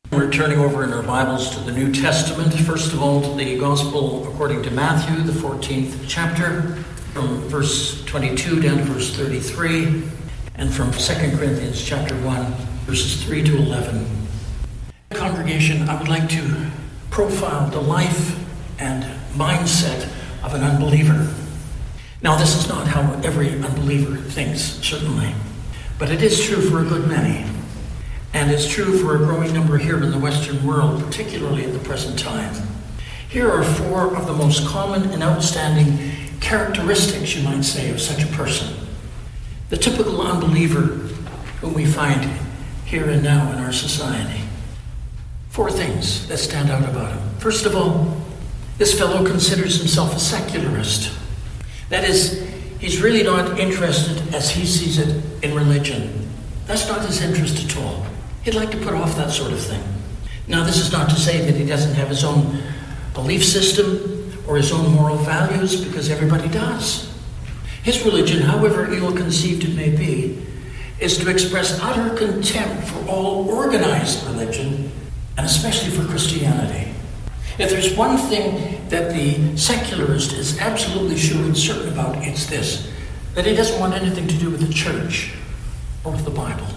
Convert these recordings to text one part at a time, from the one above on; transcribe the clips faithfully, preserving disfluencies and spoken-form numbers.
We're turning over in our Bibles to the New Testament. First of all, to the Gospel according to Matthew, the fourteenth chapter, from verse twenty-two down to verse thirty-three, and from Second Corinthians chapter one, verses three to eleven. Congregation, I would like to profile the life and mindset of an unbeliever. Now, this is not how every unbeliever thinks, certainly, but it is true for a good many. And it's true for a growing number here in the Western world, particularly at the present time. Here are four of the most common and outstanding characteristics, you might say, of such a person. The typical unbeliever whom we find here and now in our society. Four things that stand out about him. First of all, this fellow considers himself a secularist. That is, he's really not interested, as he sees it, in religion. That's not his interest at all. He'd like to put off that sort of thing. Now, this is not to say that he doesn't have his own belief system or his own moral values, because everybody does. His religion, however ill-conceived it may be, is to express utter contempt for all organized religion, and especially for Christianity. If there's one thing that the secularist is absolutely sure and certain about, it's this: that he doesn't want anything to do with the church or with the Bible.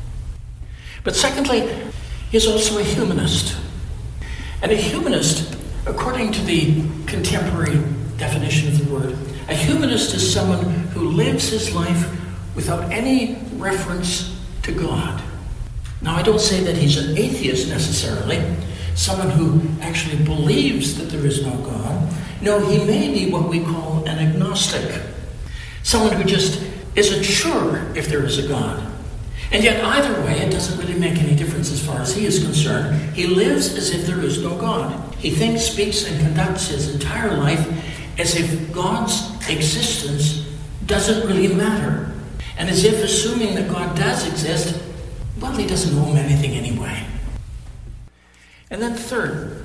But secondly, he's also a humanist. And a humanist, according to the contemporary definition of the word, a humanist is someone who lives his life without any reference to God. Now, I don't say that he's an atheist necessarily, someone who actually believes that there is no God. No, he may be what we call an agnostic, someone who just isn't sure if there is a God. And yet, either way, it doesn't really make any difference as far as he is concerned. He lives as if there is no God. He thinks, speaks, and conducts his entire life as if God's existence doesn't really matter. And as if assuming that God does exist, well, he doesn't owe him anything anyway. And then third,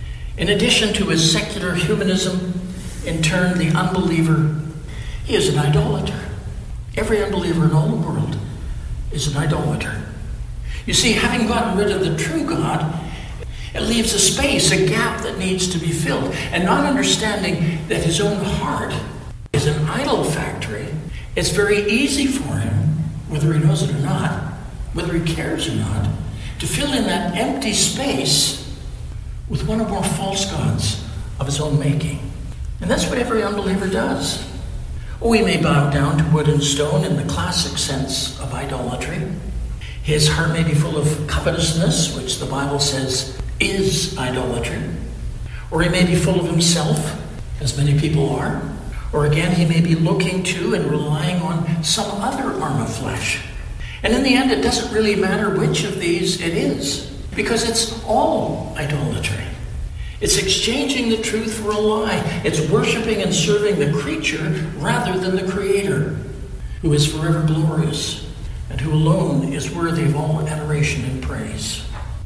in addition to his secular humanism, in turn, the unbeliever, he is an idolater. Every unbeliever in all the world is an idolater. You see, having gotten rid of the true God, it leaves a space, a gap that needs to be filled. And not understanding that his own heart is an idol factory, it's very easy for him, whether he knows it or not, whether he cares or not, to fill in that empty space with one or more false gods of his own making. And that's what every unbeliever does. Oh, he may bow down to wood and stone in the classic sense of idolatry. His heart may be full of covetousness, which the Bible says is idolatry. Or he may be full of himself, as many people are. Or again, he may be looking to and relying on some other arm of flesh. And in the end, it doesn't really matter which of these it is, because it's all idolatry. It's exchanging the truth for a lie. It's worshiping and serving the creature rather than the Creator, who is forever glorious and who alone is worthy of all adoration and praise.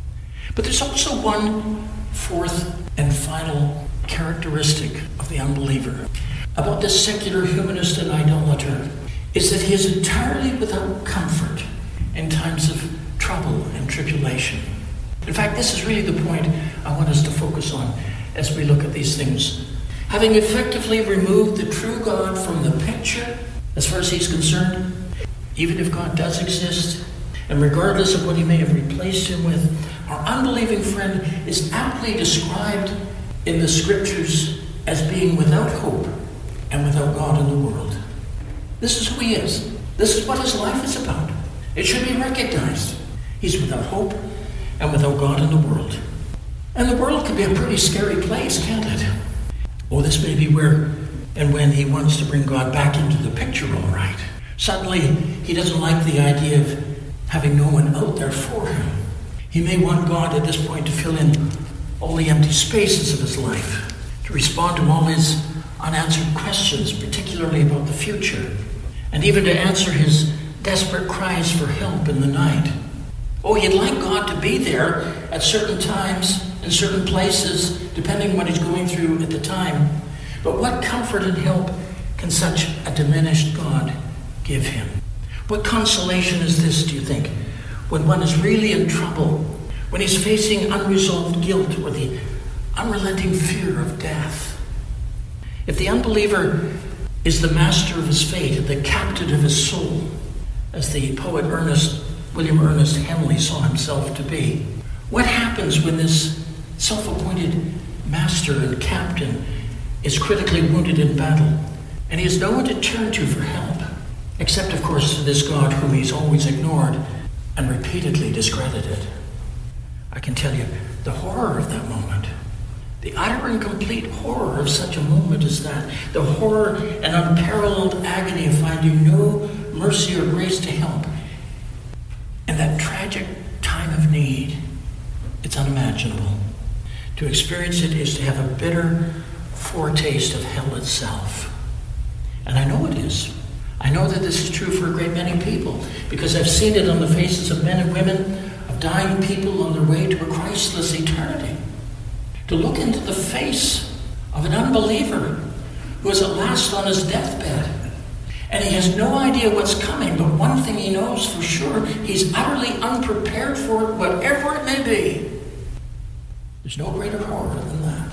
But there's also one fourth and final characteristic of the unbeliever about this secular humanist and idolater, is that he is entirely without comfort in times of trouble and tribulation. In fact, this is really the point I want us to focus on as we look at these things. Having effectively removed the true God from the picture, as far as he's concerned, even if God does exist, and regardless of what he may have replaced him with, our unbelieving friend is aptly described in the scriptures as being without hope and without God in the world. This is who he is. This is what his life is about. It should be recognized. He's without hope and without God in the world. And the world can be a pretty scary place, can't it? Oh, this may be where and when he wants to bring God back into the picture, all right. Suddenly, he doesn't like the idea of having no one out there for him. He may want God at this point to fill in all the empty spaces of his life, to respond to all his unanswered questions, particularly about the future, and even to answer his desperate cries for help in the night. Oh, he'd like God to be there at certain times, in certain places, depending on what he's going through at the time. But what comfort and help can such a diminished God give him? What consolation is this, do you think, when one is really in trouble, when he's facing unresolved guilt or the unrelenting fear of death. If the unbeliever is the master of his fate, the captain of his soul, as the poet Ernest, William Ernest Henley saw himself to be, what happens when this self-appointed master and captain is critically wounded in battle, and he has no one to turn to for help, except, of course, to this God whom he's always ignored and repeatedly discredited? I can tell you the horror of that moment, the utter and complete horror of such a moment as that, the horror and unparalleled agony of finding no mercy or grace to help, and that tragic time of need, it's unimaginable. To experience it is to have a bitter foretaste of hell itself. And I know it is. I know that this is true for a great many people, because I've seen it on the faces of men and women, of dying people on their way to a Christless eternity. To look into the face of an unbeliever who is at last on his deathbed, and he has no idea what's coming, but one thing he knows for sure, he's utterly unprepared for it, whatever it may be. There's no greater horror than that.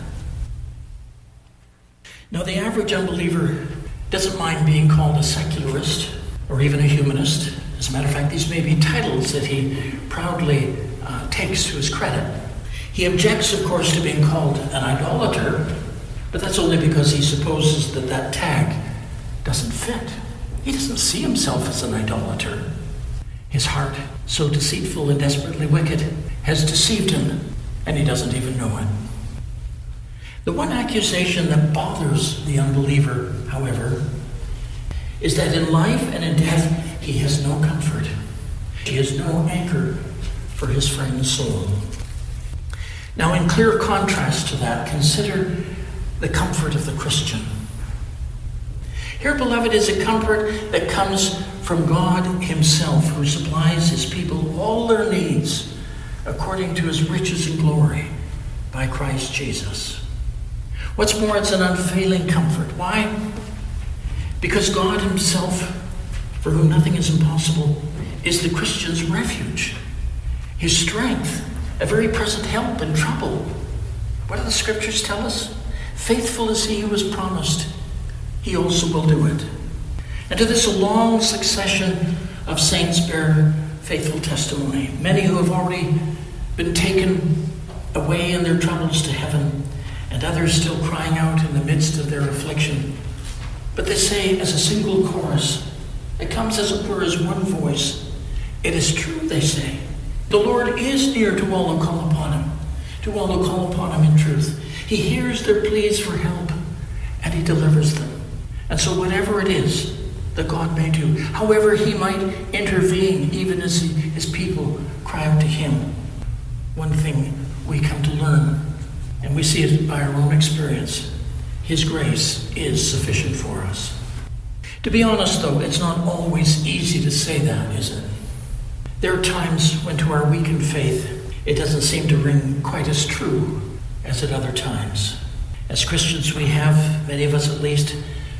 Now, the average unbeliever doesn't mind being called a secularist or even a humanist. As a matter of fact, these may be titles that he proudly uh, takes to his credit. He objects, of course, to being called an idolater, but that's only because he supposes that that tag doesn't fit. He doesn't see himself as an idolater. His heart, so deceitful and desperately wicked, has deceived him, and he doesn't even know it. The one accusation that bothers the unbeliever, however, is that in life and in death he has no comfort. He has no anchor for his friend's soul. Now, in clear contrast to that, consider the comfort of the Christian. Here, beloved, is a comfort that comes from God himself, who supplies his people all their needs according to his riches and glory by Christ Jesus. What's more, it's an unfailing comfort. Why? Because God himself, for whom nothing is impossible, is the Christian's refuge, his strength, a very present help in trouble. What do the scriptures tell us? Faithful is he who has promised, he also will do it. And to this a long succession of saints bear faithful testimony. Many who have already been taken away in their troubles to heaven, and others still crying out in the midst of their affliction. But they say as a single chorus, it comes as it were as one voice, it is true, they say. The Lord is near to all who call upon him, to all who call upon him in truth. He hears their pleas for help, and he delivers them. And so whatever it is that God may do, however he might intervene, even as he, his people cry out to him, one thing we come to learn, and we see it by our own experience: his grace is sufficient for us. To be honest, though, it's not always easy to say that, is it? There are times when to our weakened faith, it doesn't seem to ring quite as true as at other times. As Christians, we have, many of us at least,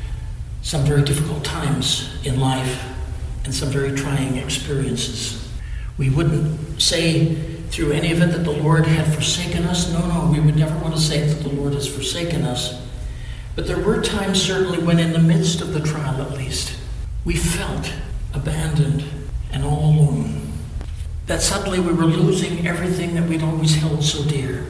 some very difficult times in life and some very trying experiences. We wouldn't say through any of it that the Lord had forsaken us. No, no, we would never want to say that the Lord has forsaken us. But there were times, certainly, when in the midst of the trial at least, we felt abandoned and all alone. That suddenly we were losing everything that we'd always held so dear.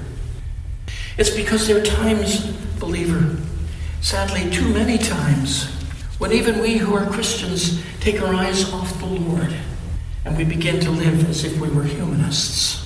It's because there are times, believer, sadly too many times, when even we who are Christians take our eyes off the Lord and we begin to live as if we were humanists.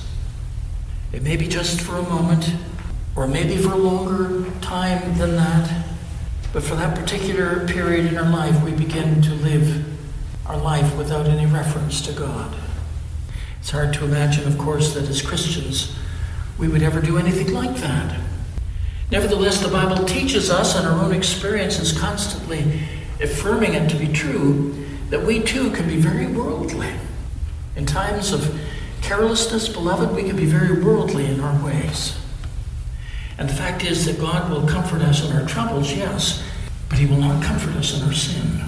It may be just for a moment, or maybe for a longer time than that, but for that particular period in our life, we begin to live our life without any reference to God. It's hard to imagine, of course, that as Christians, we would ever do anything like that. Nevertheless, the Bible teaches us, and our own experience is constantly affirming it to be true, that we too can be very worldly. In times of carelessness, beloved, we can be very worldly in our ways. And the fact is that God will comfort us in our troubles, yes, but he will not comfort us in our sin.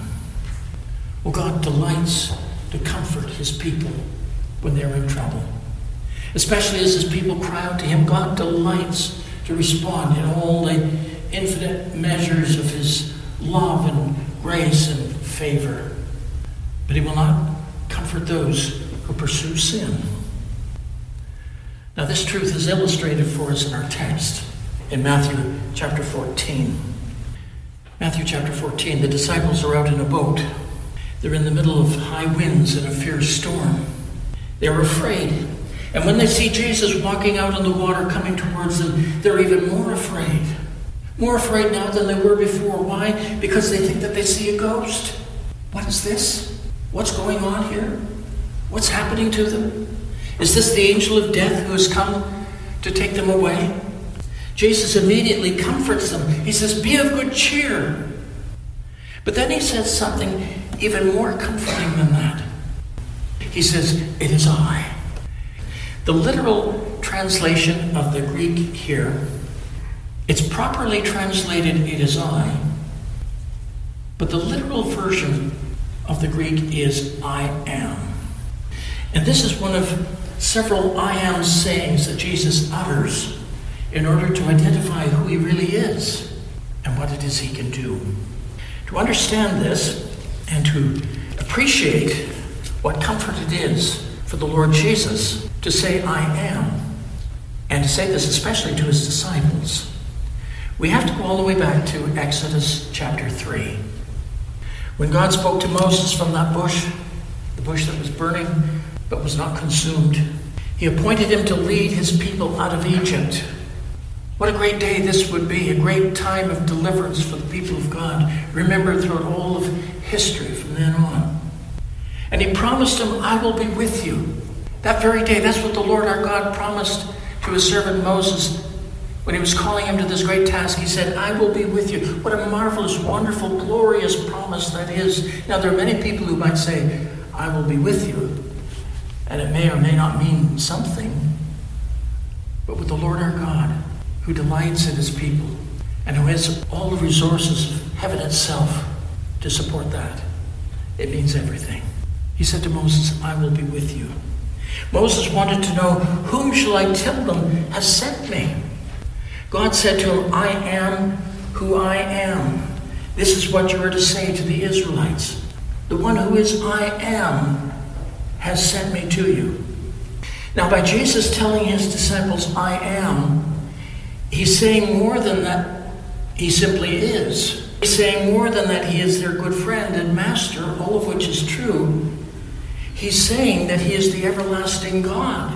Well, God delights to comfort his people when they're in trouble. Especially as his people cry out to him, God delights to respond in all the infinite measures of his love and grace and favor. But he will not comfort those who pursue sin. Now this truth is illustrated for us in our text in Matthew chapter fourteen. Matthew chapter fourteen, the disciples are out in a boat. They're in the middle of high winds and a fierce storm. They're afraid. And when they see Jesus walking out on the water coming towards them, they're even more afraid. More afraid now than they were before. Why? Because they think that they see a ghost. What is this? What's going on here? What's happening to them? Is this the angel of death who has come to take them away? Jesus immediately comforts them. He says, be of good cheer. But then he says something even more comforting than that. He says, it is I. The literal translation of the Greek here, it's properly translated, it is I. But the literal version of the Greek is I am. And this is one of several I am sayings that Jesus utters in order to identify who he really is and what it is he can do. To understand this and to appreciate what comfort it is for the Lord Jesus to say, I am, and to say this especially to his disciples, we have to go all the way back to Exodus chapter three. When God spoke to Moses from that bush, the bush that was burning but was not consumed, he appointed him to lead his people out of Egypt. What a great day this would be, a great time of deliverance for the people of God, remembered throughout all of history from then on. And he promised him, I will be with you. That very day, that's what the Lord our God promised to his servant Moses when he was calling him to this great task. He said, I will be with you. What a marvelous, wonderful, glorious promise that is. Now, there are many people who might say, I will be with you. And it may or may not mean something. But with the Lord our God, who delights in his people and who has all the resources of heaven itself to support that, it means everything. He said to Moses, I will be with you. Moses wanted to know, whom shall I tell them has sent me? God said to him, I am who I am. This is what you are to say to the Israelites. The one who is I am has sent me to you. Now, by Jesus telling his disciples, I am, he's saying more than that he simply is. He's saying more than that he is their good friend and master, all of which is true. He's saying that he is the everlasting God.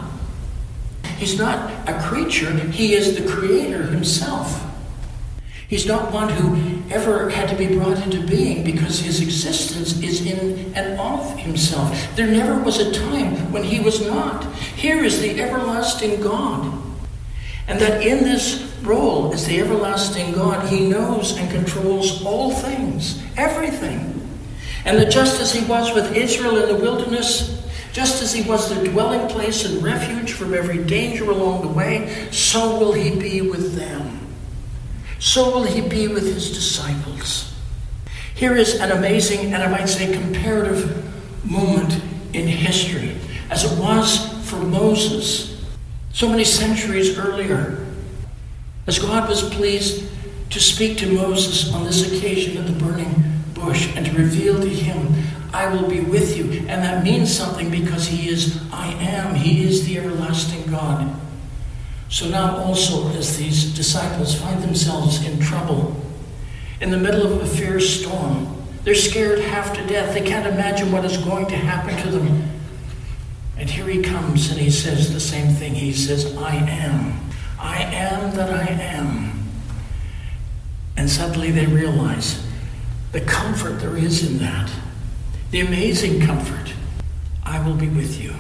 He's not a creature. He is the creator himself. He's not one who ever had to be brought into being because his existence is in and of himself. There never was a time when he was not. Here is the everlasting God. And that in this role as the everlasting God, he knows and controls all things, everything. And that just as he was with Israel in the wilderness, just as he was their dwelling place and refuge from every danger along the way, so will he be with them. So will he be with his disciples. Here is an amazing, and I might say comparative moment in history, as it was for Moses so many centuries earlier, as God was pleased to speak to Moses on this occasion at the burning bush and to reveal to him, I will be with you. And that means something because he is I am. He is the everlasting God. So now also as these disciples find themselves in trouble, in the middle of a fierce storm, they're scared half to death. They can't imagine what is going to happen to them. And here he comes and he says the same thing. He says, I am. I am that I am. And suddenly they realize the comfort there is in that. The amazing comfort. I will be with you.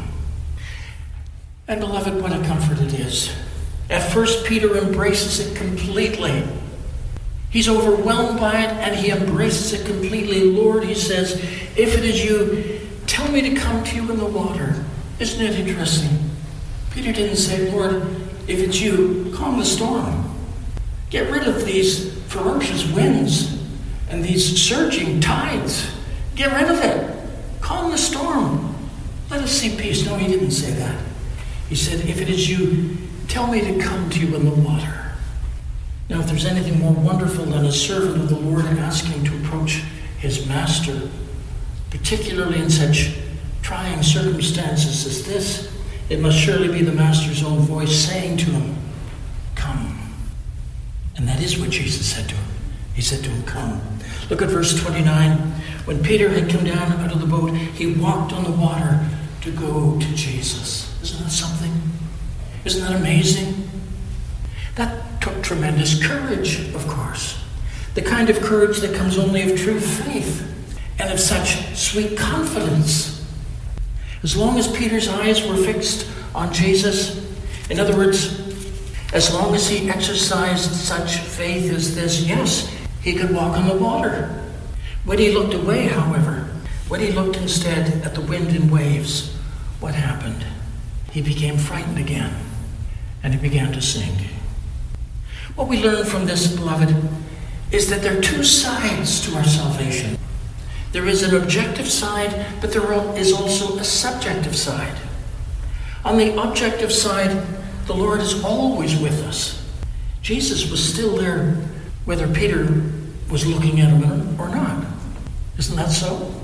And beloved, what a comfort it is. At first, Peter embraces it completely. He's overwhelmed by it and he embraces it completely. Lord, he says, if it is you, tell me to come to you in the water. Isn't it interesting? Peter didn't say, Lord, if it's you, calm the storm. Get rid of these ferocious winds and these surging tides. Get rid of it. Calm the storm. Let us see peace. No, he didn't say that. He said, if it is you, tell me to come to you in the water. Now, if there's anything more wonderful than a servant of the Lord asking to approach his master, particularly in such trying circumstances as this, it must surely be the master's own voice saying to him, come. And that is what Jesus said to him. He said to him, come. Look at verse twenty-nine. When Peter had come down out of the boat, he walked on the water to go to Jesus. Isn't that something? Isn't that amazing? That took tremendous courage, of course. The kind of courage that comes only of true faith and of such sweet confidence. As long as Peter's eyes were fixed on Jesus, in other words, as long as he exercised such faith as this, yes, he could walk on the water. When he looked away, however, when he looked instead at the wind and waves, what happened? He became frightened again, and he began to sink. What we learn from this, beloved, is that there are two sides to our salvation. There is an objective side, but there is also a subjective side. On the objective side, the Lord is always with us. Jesus was still there, whether Peter was looking at him or not. Isn't that so?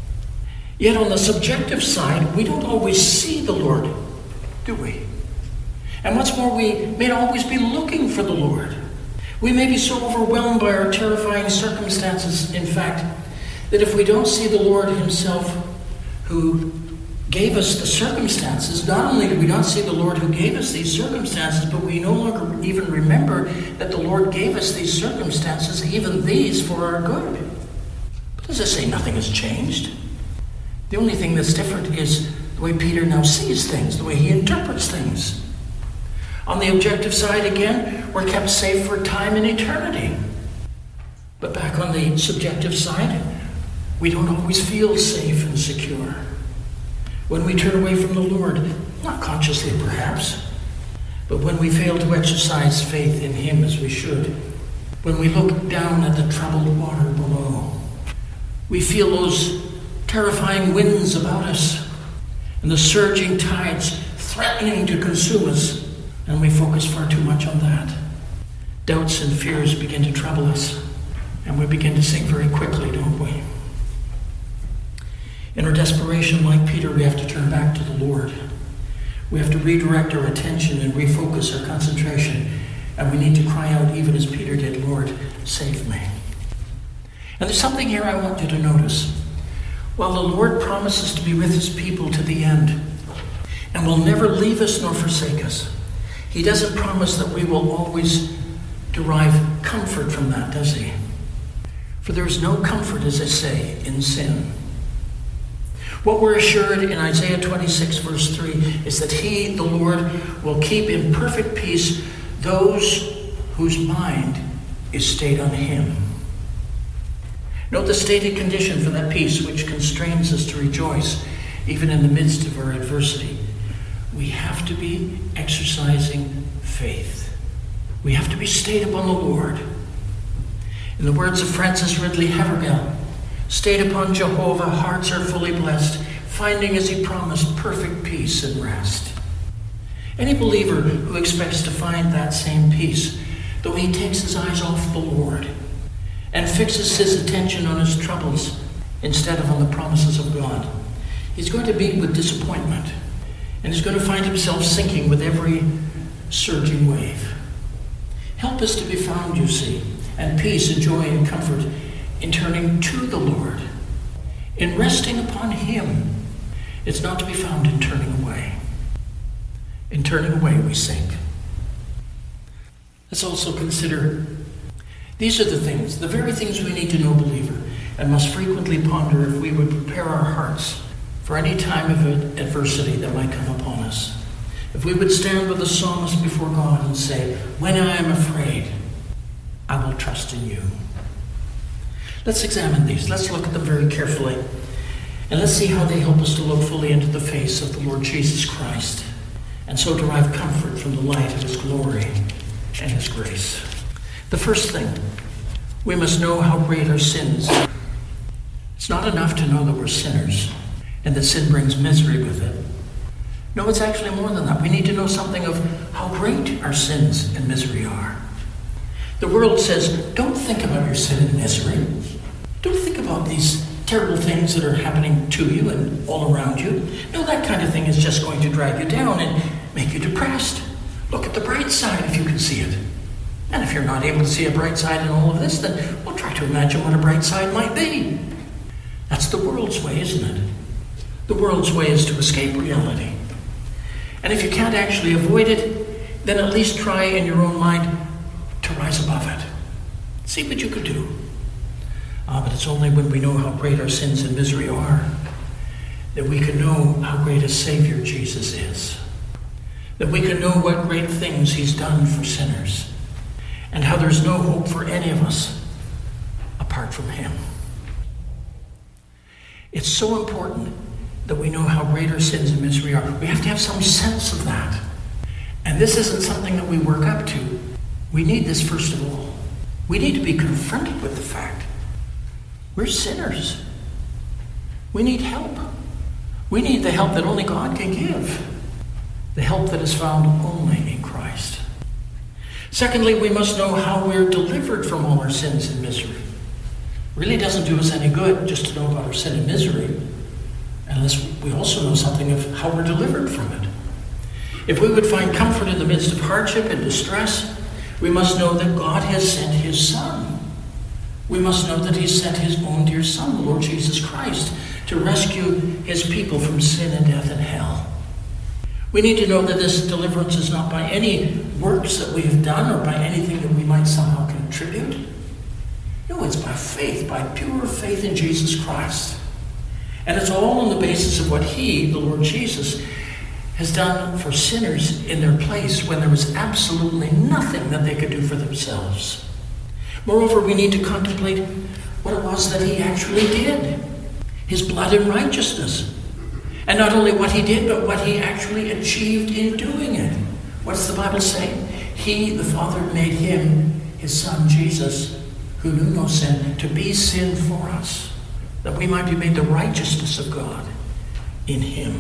Yet on the subjective side, we don't always see the Lord, do we? And what's more, we may not always be looking for the Lord. We may be so overwhelmed by our terrifying circumstances, in fact, that if we don't see the Lord himself who gave us the circumstances, not only do we not see the Lord who gave us these circumstances, but we no longer even remember that the Lord gave us these circumstances, even these, for our good. But does it say nothing has changed? The only thing that's different is the way Peter now sees things, the way he interprets things. On the objective side, again, we're kept safe for time and eternity. But back on the subjective side, we don't always feel safe and secure. When we turn away from the Lord, not consciously perhaps, but when we fail to exercise faith in him as we should, when we look down at the troubled water below, we feel those terrifying winds about us and the surging tides threatening to consume us, and we focus far too much on that. Doubts and fears begin to trouble us, and we begin to sink very quickly, don't we? In our desperation, like Peter, we have to turn back to the Lord. We have to redirect our attention and refocus our concentration, and we need to cry out, even as Peter did, Lord, save me. And there's something here I want you to notice. While the Lord promises to be with his people to the end, and will never leave us nor forsake us, he doesn't promise that we will always derive comfort from that, does he? For there is no comfort, as I say, in sin. What we're assured in Isaiah twenty-six, verse three, is that he, the Lord, will keep in perfect peace those whose mind is stayed on him. Note the stated condition for that peace which constrains us to rejoice even in the midst of our adversity. We have to be exercising faith. We have to be stayed upon the Lord. In the words of Francis Ridley Havergal, stayed upon Jehovah, hearts are fully blessed, finding as he promised perfect peace and rest. Any believer who expects to find that same peace, though he takes his eyes off the Lord and fixes his attention on his troubles instead of on the promises of God, he's going to meet with disappointment, and he's going to find himself sinking with every surging wave. Help is to be found, you see, and peace and joy and comfort in turning to the Lord, in resting upon him. It's not to be found in turning away. In turning away, we sink. Let's also consider these are the things, the very things we need to know, believer, and must frequently ponder if we would prepare our hearts for any time of adversity that might come upon us. If we would stand with the psalmist before God and say, when I am afraid, I will trust in you. Let's examine these. Let's look at them very carefully. And let's see how they help us to look fully into the face of the Lord Jesus Christ, and so derive comfort from the light of his glory and his grace. The first thing, we must know how great our sins are. It's not enough to know that we're sinners and that sin brings misery with it. No, it's actually more than that. We need to know something of how great our sins and misery are. The world says, don't think about your sin and misery. Don't think about these terrible things that are happening to you and all around you. No, that kind of thing is just going to drag you down and make you depressed. Look at the bright side if you can see it. And if you're not able to see a bright side in all of this, then we'll try to imagine what a bright side might be. That's the world's way, isn't it? The world's way is to escape reality. And if you can't actually avoid it, then at least try in your own mind to rise above it. See what you can do. Ah, but it's only when we know how great our sins and misery are that we can know how great a Savior Jesus is. That we can know what great things he's done for sinners. And how there's no hope for any of us apart from him. It's so important that we know how great our sins and misery are. We have to have some sense of that. And this isn't something that we work up to. We need this first of all. We need to be confronted with the fact we're sinners. We need help. We need the help that only God can give. The help that is found only in Christ. Secondly, we must know how we're delivered from all our sins and misery. It really doesn't do us any good just to know about our sin and misery, unless we also know something of how we're delivered from it. If we would find comfort in the midst of hardship and distress, we must know that God has sent his Son. We must know that he sent his own dear Son, the Lord Jesus Christ, to rescue his people from sin and death and hell. We need to know that this deliverance is not by any works that we have done or by anything that we might somehow contribute. No, it's by faith, by pure faith in Jesus Christ. And it's all on the basis of what he, the Lord Jesus, has done for sinners in their place when there was absolutely nothing that they could do for themselves. Moreover, we need to contemplate what it was that he actually did. His blood and righteousness. And not only what he did, but what he actually achieved in doing it. What does the Bible say? He, the Father, made him, his Son, Jesus, who knew no sin, to be sin for us, that we might be made the righteousness of God in him.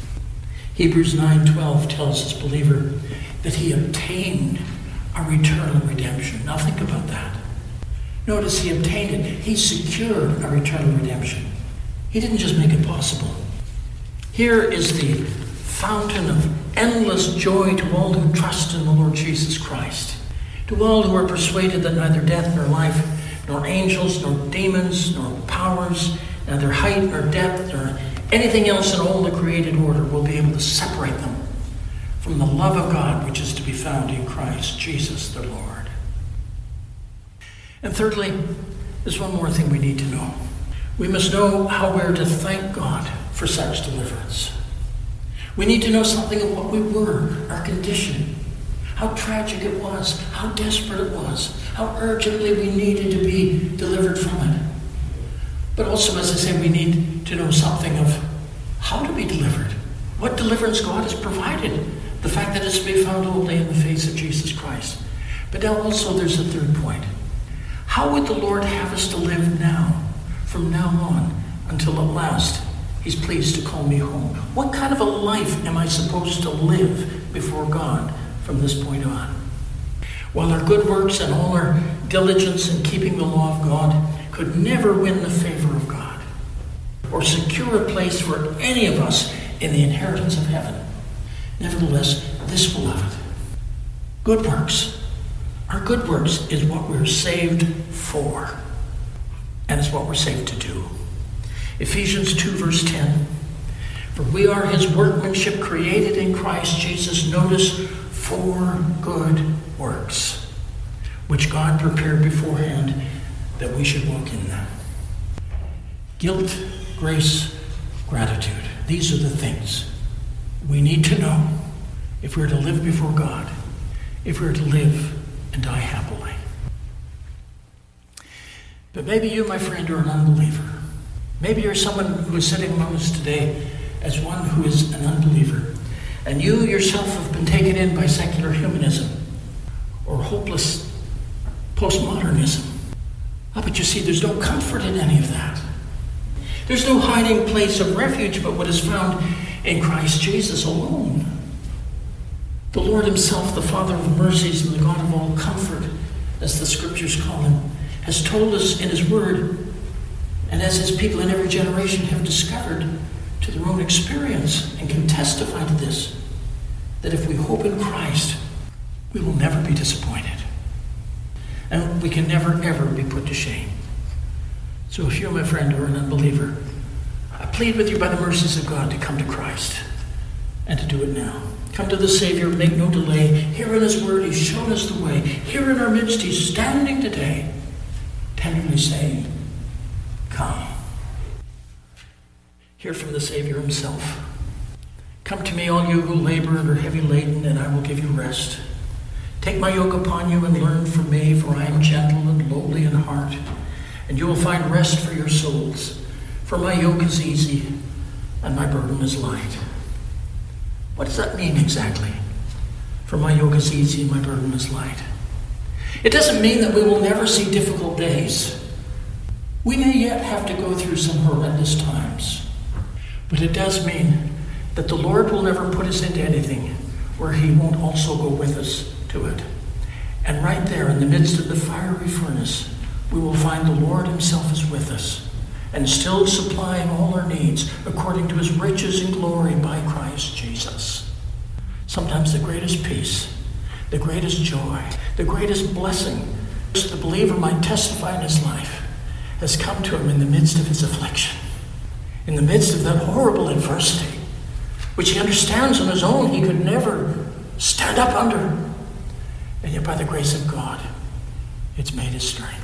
Hebrews nine twelve tells us, believer, that he obtained our eternal redemption. Now think about that. Notice he obtained it. He secured our eternal redemption. He didn't just make it possible. Here is the fountain of endless joy to all who trust in the Lord Jesus Christ. To all who are persuaded that neither death nor life, nor angels, nor demons, nor powers, neither height nor depth, nor anything else in all the created order will be able to separate them from the love of God which is to be found in Christ Jesus the Lord. And thirdly, there's one more thing we need to know. We must know how we're to thank God for such deliverance. We need to know something of what we were, our condition, how tragic it was, how desperate it was, how urgently we needed to be delivered from it. But also, as I say, we need to know something of how to be delivered, what deliverance God has provided, the fact that it's to be found only in the face of Jesus Christ. But now also there's a third point. How would the Lord have us to live now, from now on, until at last he's pleased to call me home? What kind of a life am I supposed to live before God from this point on? While our good works and all our diligence in keeping the law of God could never win the favor of God or secure a place for any of us in the inheritance of heaven, nevertheless, this, beloved, good works, our good works is what we're saved for, and it's what we're saved to do. Ephesians two verse ten, for we are his workmanship created in Christ Jesus, notice, for good works, which God prepared beforehand that we should walk in them. Guilt, grace, gratitude. These are the things we need to know if we're to live before God, if we're to live and die happily. But maybe you, my friend, are an unbeliever. Maybe you're someone who is sitting among us today as one who is an unbeliever, and you yourself have been taken in by secular humanism or hopeless postmodernism. Oh, but you see, there's no comfort in any of that. There's no hiding place of refuge but what is found in Christ Jesus alone. The Lord himself, the Father of mercies and the God of all comfort, as the scriptures call him, has told us in his word, and as his people in every generation have discovered to their own experience and can testify to this, that if we hope in Christ, we will never be disappointed. And we can never, ever be put to shame. So if you, my friend, are an unbeliever, I plead with you by the mercies of God to come to Christ and to do it now. Come to the Savior, make no delay. Here in his word, he's shown us the way. Here in our midst, he's standing today, tenderly saying, come. Hear from the Savior himself. Come to me, all you who labor and are heavy laden, and I will give you rest. Take my yoke upon you and learn from me, for I am gentle and lowly in heart, and you will find rest for your souls. For my yoke is easy and my burden is light. What does that mean exactly? For my yoke is easy and my burden is light. It doesn't mean that we will never see difficult days. We may yet have to go through some horrendous times. But it does mean that the Lord will never put us into anything where he won't also go with us to it. And right there in the midst of the fiery furnace, we will find the Lord himself is with us and still supplying all our needs according to his riches and glory by Christ Jesus. Sometimes the greatest peace, the greatest joy, the greatest blessing the believer might testify in his life has come to him in the midst of his affliction, in the midst of that horrible adversity, which he understands on his own he could never stand up under. And yet by the grace of God, it's made his strength.